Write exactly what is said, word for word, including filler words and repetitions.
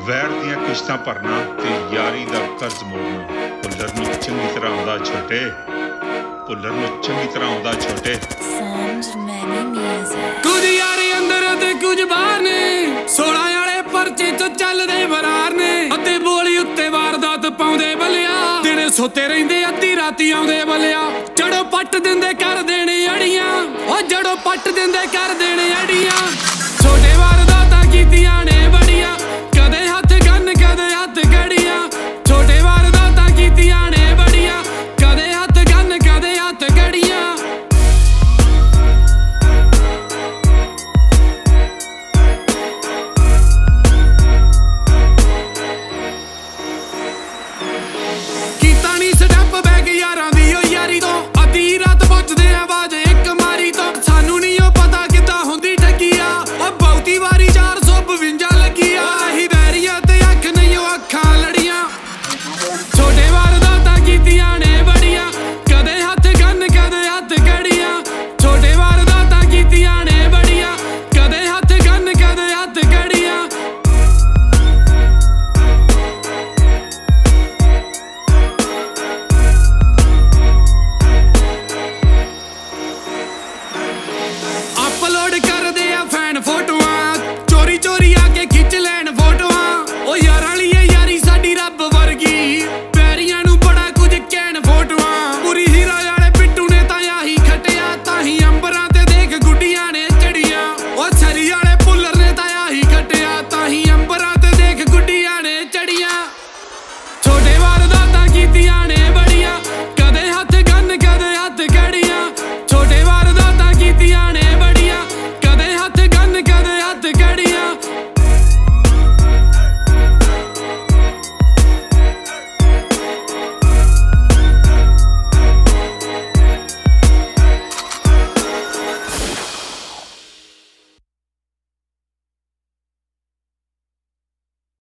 ਵੈਰ ਦੀਆਂ ਕਿਸ਼ਤਾਂ ਭਰਨਾ ਤੇ ਯਾਰੀ ਦਾ ਕਰਜ਼ ਮੋੜਨਾ। ਭੁੱਲਰ ਨੂੰ ਚੰਗੀ ਤਰ੍ਹਾਂ ਆਉਂਦਾ ਛੋਟੇ, ਭੁੱਲਰ ਨੂੰ ਚੰਗੀ ਤਰ੍ਹਾਂ ਆਉਂਦਾ ਛੋਟੇ। ਕੁਝ ਯਾਰੀ ਅੰਦਰ ਤੇ ਕੁਝ ਬਾਹਰ ਨੇ, ਸੋਲਾਂ ਵਾਲੇ ਪਰਚੇ ਚ ਚੱਲਦੇ ਫਰਾਰ ਨੇ। ਅੱਧੇ ਬੋਲੀ ਉੱਤੇ ਵਾਰਦਾਤ ਪਾਉਂਦੇ ਬੱਲਿਆ, ਦਿਨੇ ਸੁੱਤੇ ਰਹਿੰਦੇ ਅੱਧੀ ਰਾਤੀ ਆਉਂਦੇ ਬੱਲਿਆ। ਜੜੋਂ ਪੱਟ ਦਿੰਦੇ ਕਰ ਦੇਣੇ ਅੜੀਆਂ, ਉਹ ਜੜੋਂ ਪੱਟ ਦਿੰਦੇ ਕਰ ਦੇਣੇ ਅੜੀਆਂ। ਛੋਟੇ ਵਾਰ